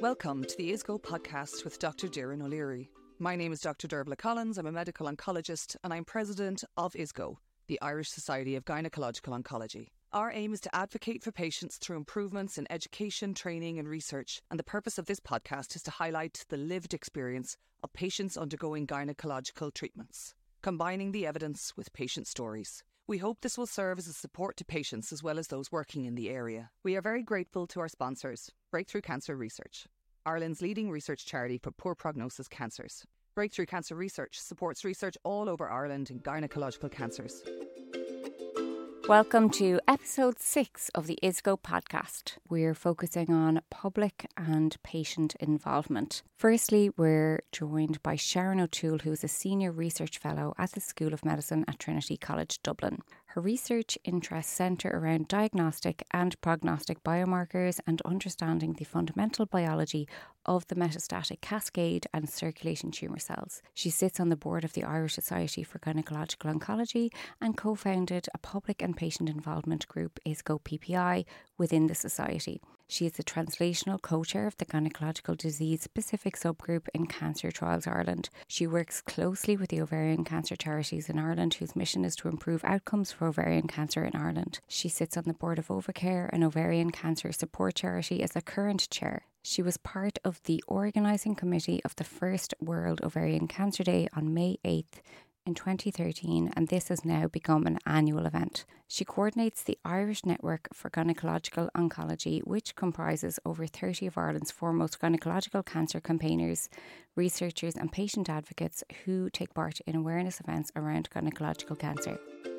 Welcome to the ISGO podcast with Dr. Doireann O'Leary. My name is Dr. Derbla Collins. I'm a medical oncologist and I'm president of ISGO, the Irish Society of Gynecological Oncology. Our aim is to advocate for patients through improvements in education, training and research, and the purpose of this podcast is to highlight the lived experience of patients undergoing gynecological treatments, combining the evidence with patient stories. We hope this will serve as a support to patients as well as those working in the area. We are very grateful to our sponsors, Breakthrough Cancer Research, Ireland's leading research charity for poor prognosis cancers. Breakthrough Cancer Research supports research all over Ireland in gynecological cancers. Welcome to episode 6 of the ISGO podcast. We're focusing on public and patient involvement. Firstly, we're joined by Sharon O'Toole, who is a senior research fellow at the School of Medicine at Trinity College Dublin. Her research interests centre around diagnostic and prognostic biomarkers and understanding the fundamental biology of the metastatic cascade and circulating tumour cells. She sits on the board of the Irish Society for Gynecological Oncology and co-founded a public and patient involvement group, ISGO PPI, within the society. She is the translational co-chair of the Gynecological Disease Specific Subgroup in Cancer Trials Ireland. She works closely with the ovarian cancer charities in Ireland, whose mission is to improve outcomes for ovarian cancer in Ireland. She sits on the board of Ovacare, an ovarian cancer support charity, as a current chair. She was part of the organising committee of the first World Ovarian Cancer Day on May 8th in 2013, and this has now become an annual event. She coordinates the Irish Network for Gynecological Oncology, which comprises over 30 of Ireland's foremost gynecological cancer campaigners, researchers and patient advocates who take part in awareness events around gynecological cancer.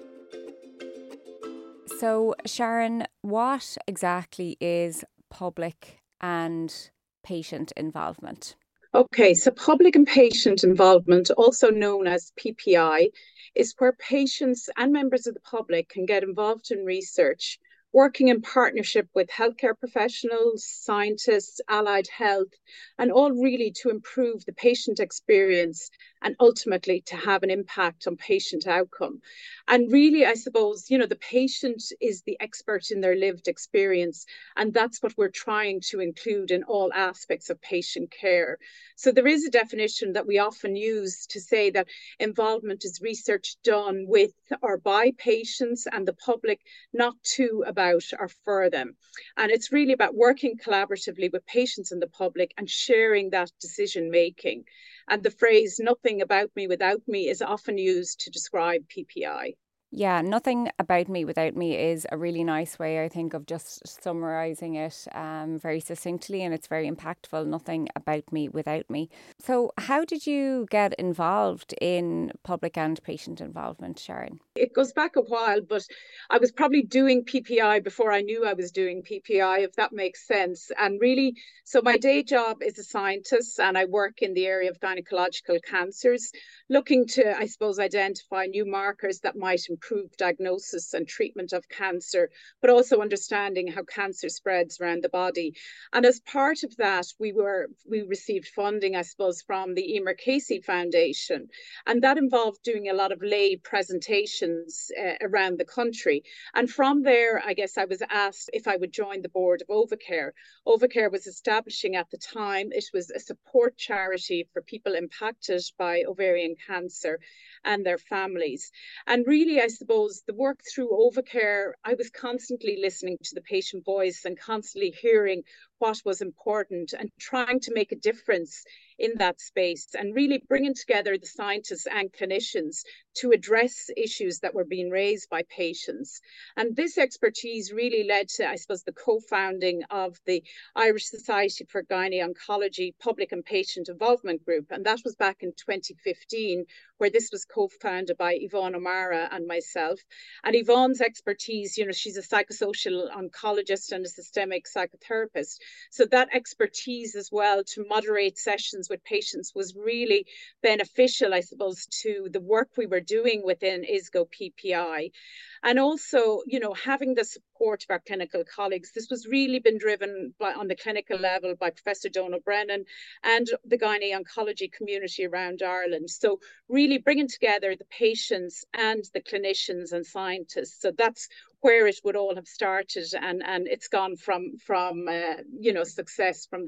So, Sharon, what exactly is public and patient involvement? Okay, so public and patient involvement, also known as PPI, is where patients and members of the public can get involved in research, working in partnership with healthcare professionals, scientists, allied health, and all really to improve the patient experience and ultimately to have an impact on patient outcome. And really, I suppose, the patient is the expert in their lived experience, and that's what we're trying to include in all aspects of patient care. So there is a definition that we often use to say that involvement is research done with or by patients and the public, not to, about, or for them. And it's really about working collaboratively with patients and the public and sharing that decision making. And the phrase "nothing about me without me" is often used to describe PPI. Yeah, nothing about me without me is a really nice way, I think, of just summarising it very succinctly, and it's very impactful. Nothing about me without me. So how did you get involved in public and patient involvement, Sharon? It goes back a while, but I was probably doing PPI before I knew I was doing PPI, if that makes sense. And really, so my day job is a scientist and I work in the area of gynecological cancers, looking to, I suppose, identify new markers that might improve diagnosis and treatment of cancer, but also understanding how cancer spreads around the body. And as part of that, we received funding, I suppose, from the Emer Casey Foundation. And that involved doing a lot of lay presentations around the country. And from there, I guess I was asked if I would join the board of Ovacare. Ovacare was establishing at the time, it was a support charity for people impacted by ovarian cancer and their families. And really, I suppose, the work through Ovacare, I was constantly listening to the patient voice and constantly hearing what was important and trying to make a difference in that space and really bringing together the scientists and clinicians to address issues that were being raised by patients. And this expertise really led to, I suppose, the co-founding of the Irish Society for Gynecology Public and Patient Involvement Group. And that was back in 2015, where this was co-founded by Yvonne O'Mara and myself. And Yvonne's expertise, she's a psychosocial oncologist and a systemic psychotherapist. So that expertise as well to moderate sessions with patients was really beneficial, I suppose, to the work we were doing within ISGO PPI. And also, having the support of our clinical colleagues. This was really been driven on the clinical level by Professor Donal Brennan and the gynae-oncology community around Ireland. So really bringing together the patients and the clinicians and scientists. So that's where it would all have started, and it's gone from success from there.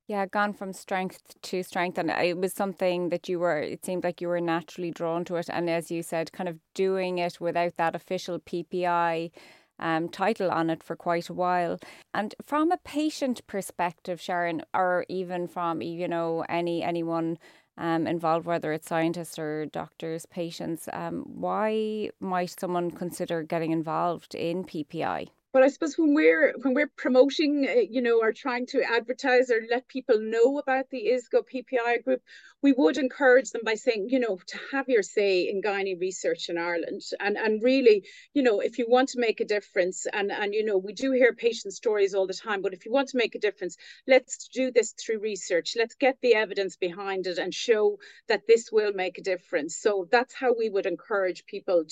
Yeah, gone from strength to strength. And it was something that it seemed like you were naturally drawn to it. And as you said, kind of doing it without that official PPI title on it for quite a while. And from a patient perspective, Sharon, or even from, anyone involved, whether it's scientists or doctors, patients, why might someone consider getting involved in PPI? But I suppose when we're promoting, or trying to advertise or let people know about the ISGO PPI group, we would encourage them by saying, to have your say in gynae research in Ireland, and really, if you want to make a difference, and we do hear patient stories all the time, but if you want to make a difference, let's do this through research. Let's get the evidence behind it and show that this will make a difference. So that's how we would encourage people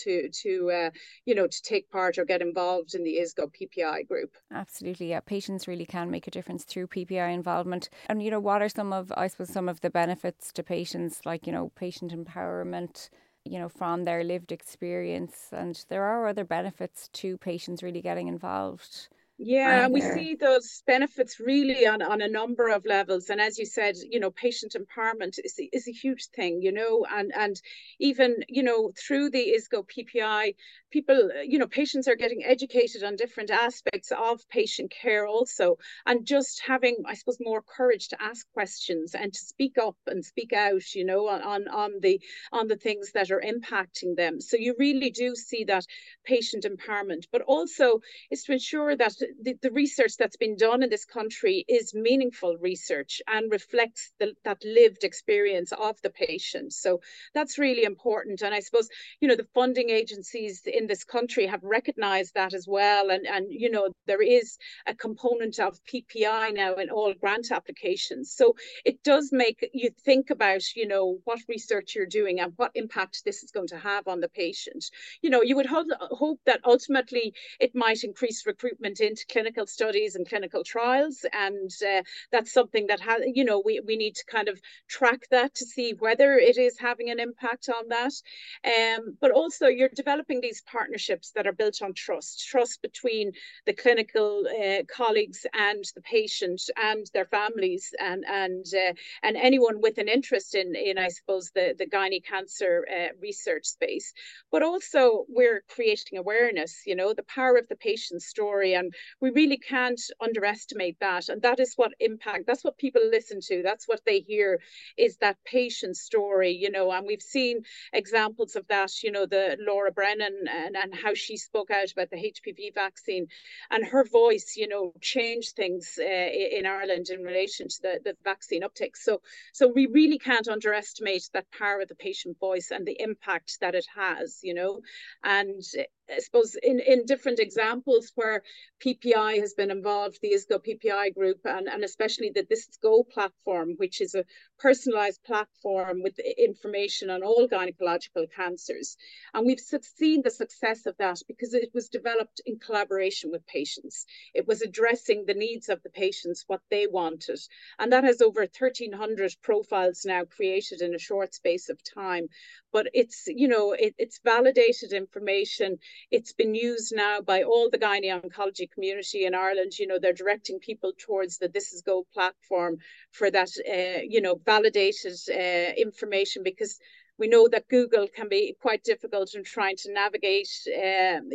to take part or get involved in the ISGO PPI group. Absolutely, yeah. Patients really can make a difference through PPI involvement. And, what are some of the benefits to patients, like, patient empowerment, from their lived experience? And there are other benefits to patients really getting involved. Yeah, and we see those benefits really on a number of levels. And as you said, patient empowerment is a huge thing, and even, through the ISGO PPI, people, patients are getting educated on different aspects of patient care also, and just having, I suppose, more courage to ask questions and to speak up and speak out, on the things that are impacting them. So you really do see that patient empowerment, but also is to ensure that the research that's been done in this country is meaningful research and reflects that lived experience of the patient. So that's really important. And I suppose, the funding agencies in this country have recognized that as well. And there is a component of PPI now in all grant applications. So it does make you think about, what research you're doing and what impact this is going to have on the patient. You would hope that ultimately it might increase recruitment into clinical studies and clinical trials, and that's something that we need to kind of track that to see whether it is having an impact on that. But also, you're developing these partnerships that are built on trust between the clinical colleagues and the patient and their families, and anyone with an interest in I suppose the gynae cancer research space. But also, we're creating awareness, the power of the patient story, and we really can't underestimate that. And that is that's what people listen to. That's what they hear, is that patient story, and we've seen examples of that, the Laura Brennan and how she spoke out about the HPV vaccine, and her voice, changed things in Ireland in relation to the vaccine uptake. So we really can't underestimate that power of the patient voice and the impact that it has, and I suppose in different examples where PPI has been involved, the ISGO PPI group, and especially the This Is Go platform, which is a personalised platform with information on all gynecological cancers. And we've seen the success of that because it was developed in collaboration with patients. It was addressing the needs of the patients, what they wanted. And that has over 1,300 profiles now created in a short space of time. But it's, it's validated information. It's been used now by all the gynae oncology community in Ireland. They're directing people towards the This Is Go platform for that, validated information, because we know that Google can be quite difficult in trying to navigate, and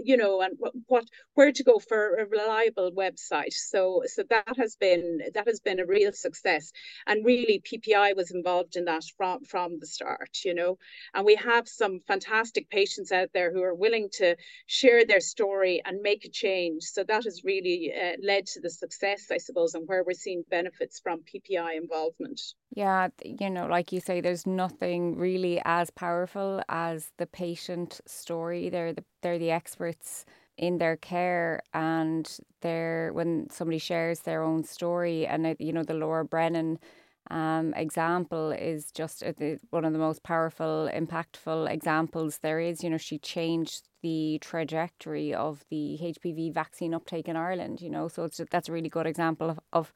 where to go for a reliable website. So that has been a real success, and really PPI was involved in that from the start. And we have some fantastic patients out there who are willing to share their story and make a change. So that has really led to the success, I suppose, and where we're seeing benefits from PPI involvement. Yeah, like you say, there's nothing really as powerful as the patient story. They're the experts in their care, and when somebody shares their own story, and the Laura Brennan example is just one of the most powerful, impactful examples there is. She changed the trajectory of the HPV vaccine uptake in Ireland. So that's a really good example of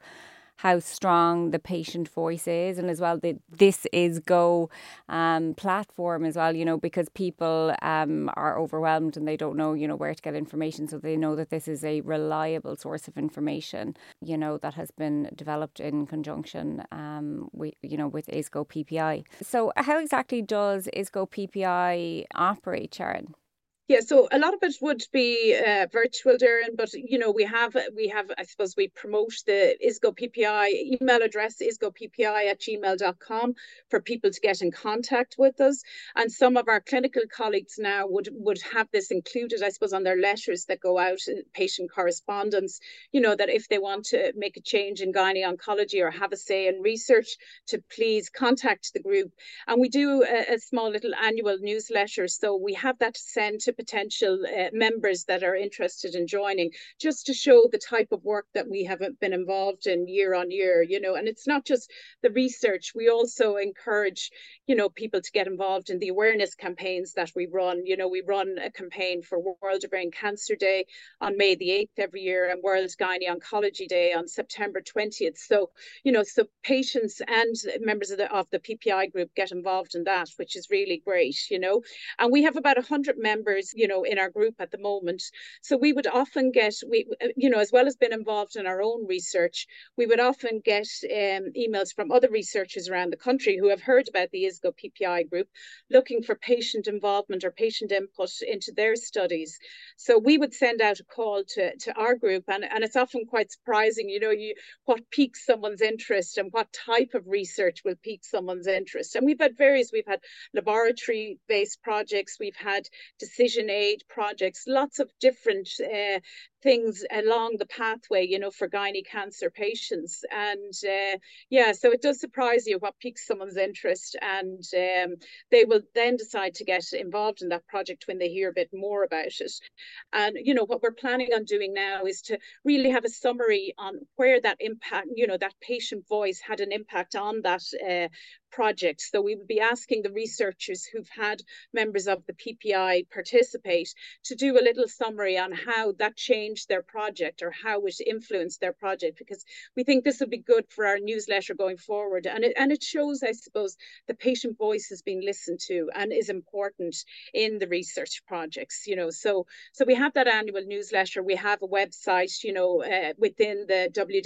how strong the patient voice is, and as well the This Is Go platform as well, because people are overwhelmed and they don't know, where to get information. So they know that this is a reliable source of information, that has been developed in conjunction with ISGO PPI. So how exactly does ISGO PPI operate, Sharon? Yeah, so a lot of it would be virtual, Darren, but we have, I suppose, we promote the ISGO PPI email address, isgoppi@gmail.com, for people to get in contact with us. And some of our clinical colleagues now would have this included, I suppose, on their letters that go out, patient correspondence, that if they want to make a change in gynae oncology or have a say in research, to please contact the group. And we do a small little annual newsletter, so we have that to send to potential members that are interested in joining, just to show the type of work that we have been involved in year on year, and it's not just the research. We also encourage, people to get involved in the awareness campaigns that we run. We run a campaign for World Ovarian Cancer Day on May the 8th every year, and World Gynae Oncology Day on September 20th. So, so patients and members of the PPI group get involved in that, which is really great, and we have about 100 members, in our group at the moment. So we would often get, as well as being involved in our own research, we would often get emails from other researchers around the country who have heard about the ISGO PPI group, looking for patient involvement or patient input into their studies. So we would send out a call to our group, and it's often quite surprising, what piques someone's interest and what type of research will pique someone's interest. And we've had laboratory-based projects, we've had decision aid projects, lots of different things along the pathway, for gynae cancer patients. And so it does surprise you what piques someone's interest, and they will then decide to get involved in that project when they hear a bit more about it. And what we're planning on doing now is to really have a summary on where that impact, that patient voice had an impact on that project. So we would be asking the researchers who've had members of the PPI participate to do a little summary on how that changed their project or how it influenced their project, because we think this would be good for our newsletter going forward. And it shows, I suppose, the patient voice has been listened to and is important in the research projects, So we have that annual newsletter. We have a website, within the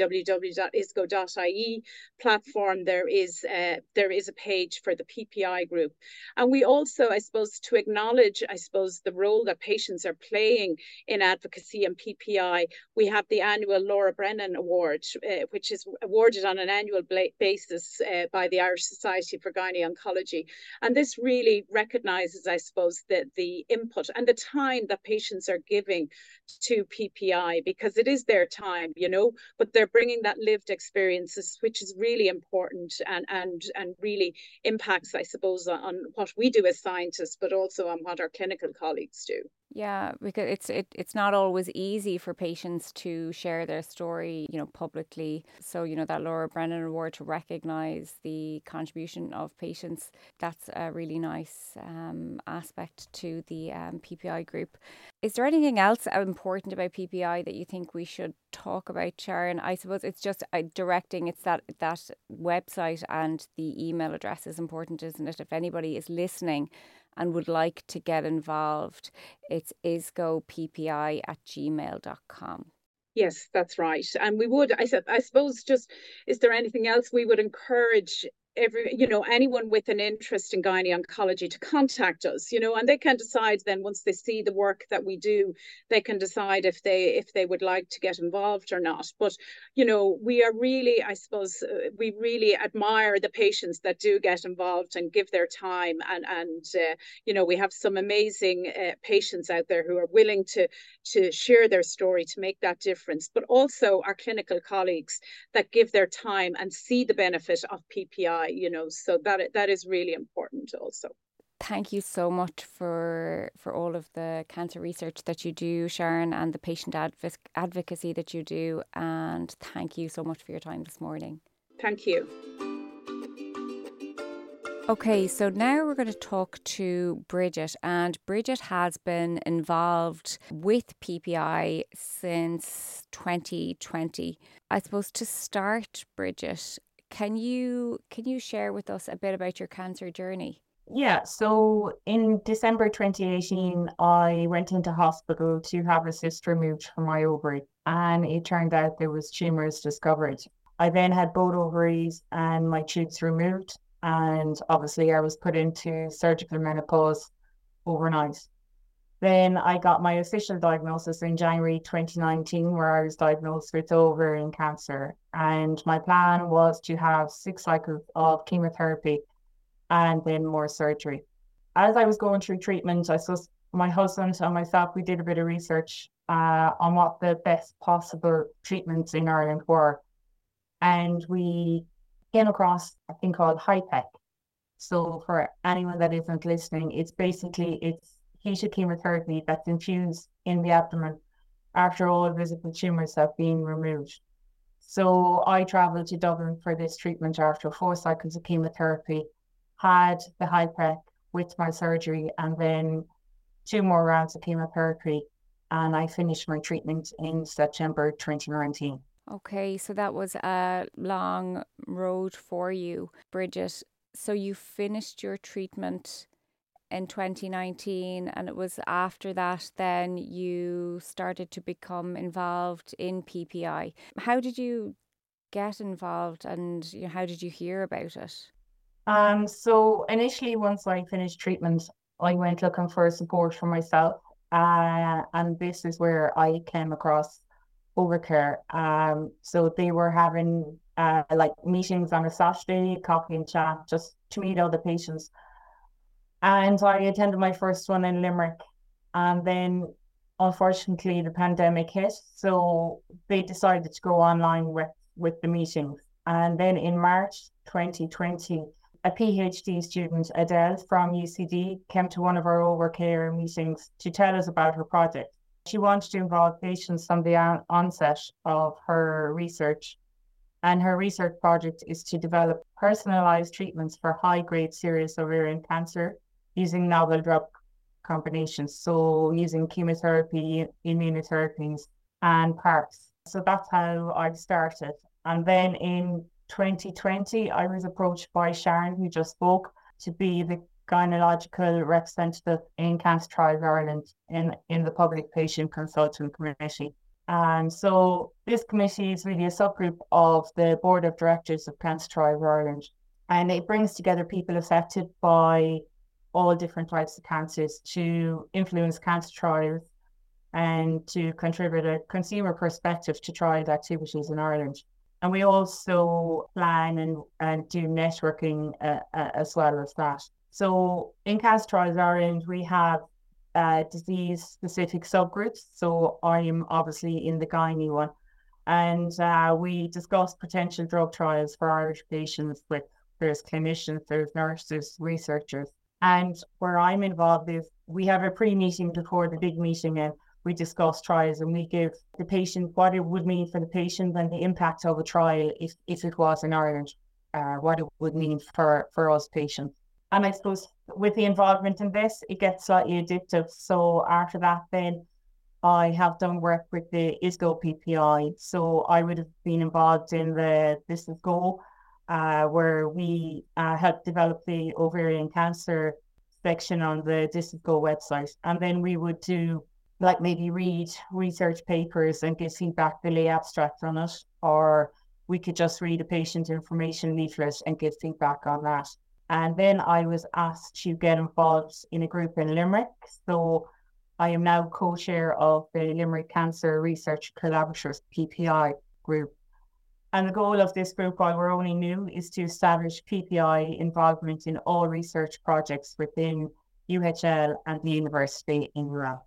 www.isgo.ie platform. There is a page for the PPI group. And we also, I suppose, to acknowledge, the role that patients are playing in advocacy and PPI, we have the annual Laura Brennan Award, which is awarded on an annual basis by the Irish Society for Gynae Oncology. And this really recognises, I suppose, the input and the time that patients are giving to PPI, because it is their time, but they're bringing that lived experiences, which is really important and really impacts, I suppose, on what we do as scientists, but also on what our clinical colleagues do. Yeah, because it's not always easy for patients to share their story, publicly. So, that Laura Brennan Award to recognise the contribution of patients, that's a really nice aspect to the PPI group. Is there anything else important about PPI that you think we should talk about, Sharon? I suppose it's just directing, it's that website and the email address is important, isn't it? If anybody is listening and would like to get involved, it's isgoppi@gmail.com. Yes, that's right. And we would, I suppose, just, is there anything else we would encourage anyone with an interest in gynae oncology to contact us, and they can decide then, once they see the work that we do, they can decide if they would like to get involved or not. But, we are really, I suppose, we really admire the patients that do get involved and give their time. And we have some amazing patients out there who are willing to share their story to make that difference, but also our clinical colleagues that give their time and see the benefit of PPI. So that is really important also. Thank you so much for all of the cancer research that you do, Sharon, and the patient advocacy that you do. And thank you so much for your time this morning. Thank you. Okay, so now we're going to talk to Bridget, and Bridget has been involved with PPI since 2020. I suppose to start, Bridget, can you share with us a bit about your cancer journey? Yeah, so in December 2018, I went into hospital to have a cyst removed from my ovary, and it turned out there was tumours discovered. I then had both ovaries and my tubes removed, and obviously I was put into surgical menopause overnight. Then I got my official diagnosis in January 2019, where I was diagnosed with ovarian cancer. And my plan was to have 6 cycles of chemotherapy and then more surgery. As I was going through treatment, I suppose my husband and myself, we did a bit of research on what the best possible treatments in Ireland were. And we came across a thing called HIPEC. So for anyone that isn't listening, it's heated chemotherapy that's infused in the abdomen after all visible tumours have been removed. So I travelled to Dublin for this treatment after 4 cycles of chemotherapy, had the HIPEC with my surgery, and then 2 more rounds of chemotherapy. And I finished my treatment in September 2019. Okay, so that was a long road for you, Bridget. So you finished your treatment in 2019, and it was after that then you started to become involved in PPI. How did you get involved, and how did you hear about it? So initially, once I finished treatment, I went looking for support for myself. And this is where I came across Overcare. So they were having like meetings on a Saturday, coffee and chat, just to meet other patients. And I attended my first one in Limerick. And then unfortunately the pandemic hit. So they decided to go online with the meetings. And then in March 2020, a PhD student, Adele from UCD, came to one of our Overcare meetings to tell us about her project. She wanted to involve patients from the onset of her research. And her research project is to develop personalized treatments for high-grade serous ovarian cancer using novel drug combinations. So using chemotherapy, immunotherapies, and PARPs. So that's how I started. And then in 2020, I was approached by Sharon, who just spoke, to be the gynecological representative in Cancer Trials Ireland in the Public Patient Consultant Committee. And so this committee is really a subgroup of the Board of Directors of Cancer Trials Ireland. And it brings together people affected by all different types of cancers to influence cancer trials and to contribute a consumer perspective to trial activities in Ireland. And we also plan and do networking as well as that. So in Cancer Trials Ireland, we have disease-specific subgroups. So I am obviously in the gynae one. And we discuss potential drug trials for Irish patients with there's clinicians, there's nurses, researchers. And where I'm involved is we have a pre-meeting before the big meeting, and we discuss trials and we give the patient what it would mean for the patient and the impact of a trial if it was in Ireland, what it would mean for us patients. And I suppose with the involvement in this, it gets slightly addictive. So after that, then I have done work with the ISGO PPI. So I would have been involved in the This Is Go, where we helped develop the ovarian cancer section on the This Is Go website. And then we would do like maybe read research papers and give feedback, the lay abstract on it, or we could just read a patient information leaflet and give feedback on that. And then I was asked to get involved in a group in Limerick. So I am now co-chair of the Limerick Cancer Research Collaborators PPI group. And the goal of this group, while we're only new, is to establish PPI involvement in all research projects within UHL and the university in Iran.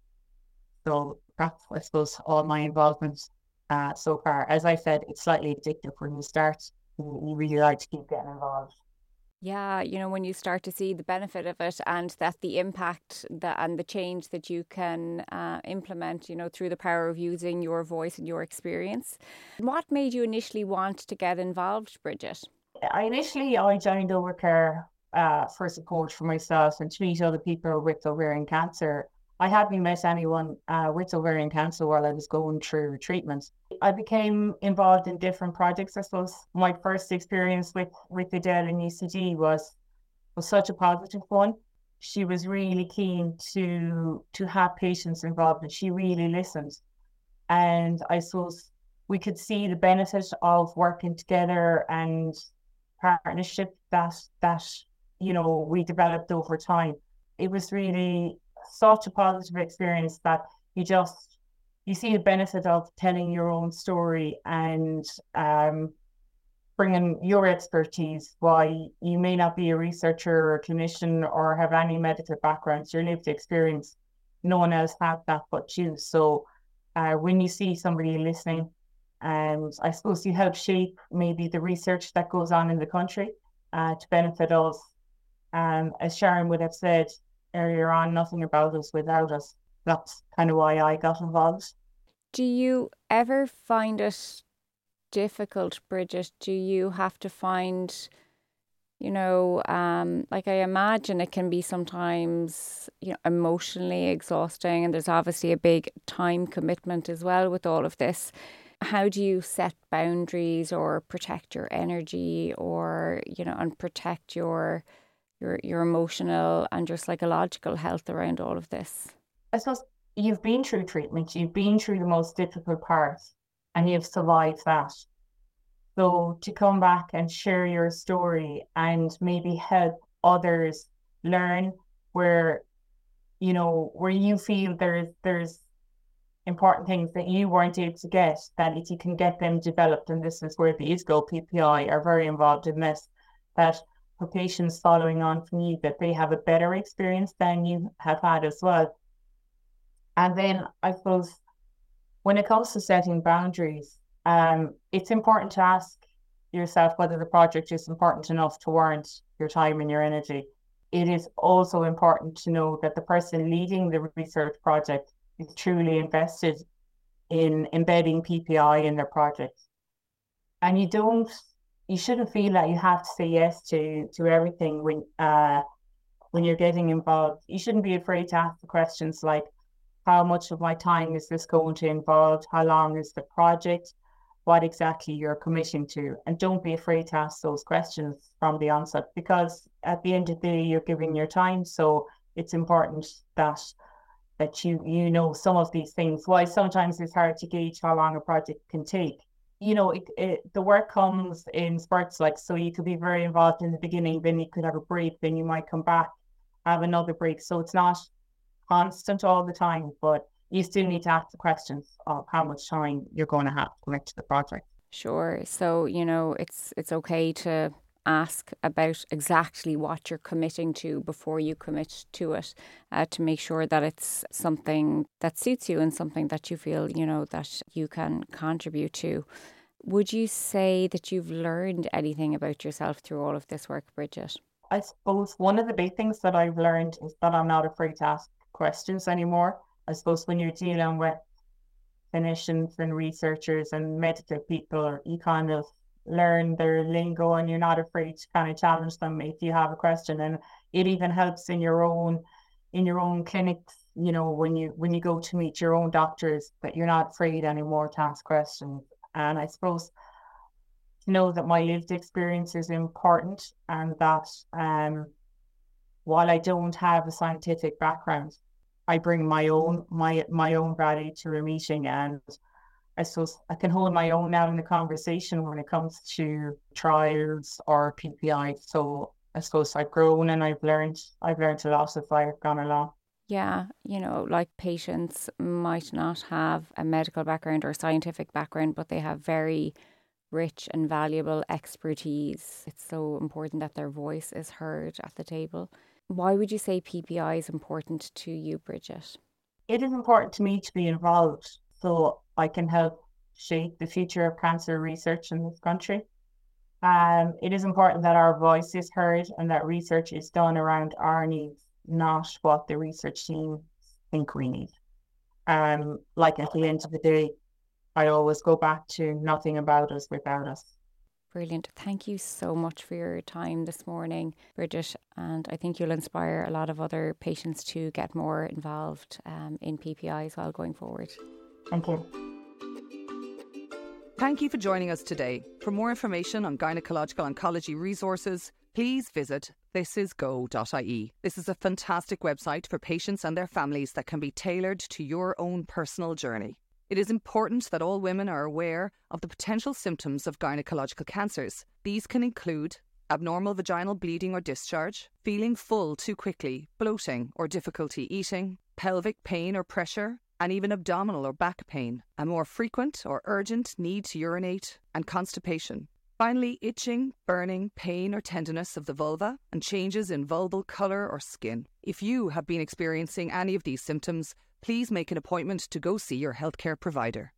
So that's, I suppose, all my involvement so far. As I said, it's slightly addictive when you start. You really like to keep getting involved. Yeah, when you start to see the benefit of it and that the impact and the change that you can implement, through the power of using your voice and your experience. What made you initially want to get involved, Bridget? I joined Overcare for support for myself and to meet other people with ovarian cancer. I hadn't met anyone with ovarian cancer while I was going through treatment. I became involved in different projects. I suppose my first experience with Adele in UCD was such a positive one. She was really keen to have patients involved, and she really listened. And I suppose we could see the benefit of working together and partnership that we developed over time. It was really such a positive experience that you see the benefit of telling your own story and bringing your expertise. Why you may not be a researcher or a clinician or have any medical backgrounds, your lived experience, no one else has that but you. So when you see somebody listening, and I suppose you help shape maybe the research that goes on in the country to benefit us. As Sharon would have said earlier on, nothing about us without us. That's kind of why I got involved. Do you ever find it difficult, Bridget? Do you have to find, like I imagine it can be sometimes, emotionally exhausting, and there's obviously a big time commitment as well with all of this. How do you set boundaries or protect your energy or, and protect your emotional and your psychological health around all of this? I suppose you've been through treatment, you've been through the most difficult part, and you've survived that. So to come back and share your story and maybe help others learn where you feel there's important things that you weren't able to get, that if you can get them developed, and this is where the ISGO PPI are very involved in this, that for patients following on from you, that they have a better experience than you have had as well. And then I suppose when it comes to setting boundaries, it's important to ask yourself whether the project is important enough to warrant your time and your energy. It is also important to know that the person leading the research project is truly invested in embedding PPI in their project. And you shouldn't feel that you have to say yes to everything when you're getting involved. You shouldn't be afraid to ask the questions like, how much of my time is this going to involve? How long is the project? What exactly you're committing to? And don't be afraid to ask those questions from the onset, because at the end of the day, you're giving your time. So it's important that you know some of these things. Why sometimes it's hard to gauge how long a project can take. The work comes in spurts, like, so you could be very involved in the beginning, then you could have a break, then you might come back, have another break. So it's not constant all the time, but you still need to ask the questions of how much time you're going to have to commit to the project. Sure. So, it's okay to ask about exactly what you're committing to before you commit to it, to make sure that it's something that suits you and something that you feel, that you can contribute to. Would you say that you've learned anything about yourself through all of this work, Bridget? I suppose one of the big things that I've learned is that I'm not afraid to ask questions anymore. I suppose when you're dealing with clinicians and researchers and medical people, you kind of learn their lingo and you're not afraid to kind of challenge them if you have a question. And it even helps in your own clinics, when you go to meet your own doctors, that you're not afraid anymore to ask questions. And I suppose to know that my lived experience is important, and that while I don't have a scientific background, I bring my own value to a meeting, and I suppose I can hold my own now in the conversation when it comes to trials or PPI. So I suppose I've grown and I've learned a lot as I've gone along. Yeah, like patients might not have a medical background or scientific background, but they have very rich and valuable expertise. It's so important that their voice is heard at the table. Why would you say PPI is important to you, Bridget? It is important to me to be involved so I can help shape the future of cancer research in this country. It is important that our voice is heard and that research is done around our needs, not what the research team think we need. Like at the end of the day, I always go back to nothing about us without us. Brilliant. Thank you so much for your time this morning, Bridget. And I think you'll inspire a lot of other patients to get more involved in PPI as well going forward. Thank you. Thank you for joining us today. For more information on gynecological oncology resources, please visit thisisgo.ie. This is a fantastic website for patients and their families that can be tailored to your own personal journey. It is important that all women are aware of the potential symptoms of gynecological cancers. These can include abnormal vaginal bleeding or discharge, feeling full too quickly, bloating or difficulty eating, pelvic pain or pressure, and even abdominal or back pain, a more frequent or urgent need to urinate, and constipation. Finally, itching, burning, pain or tenderness of the vulva, and changes in vulval colour or skin. If you have been experiencing any of these symptoms, please make an appointment to go see your healthcare provider.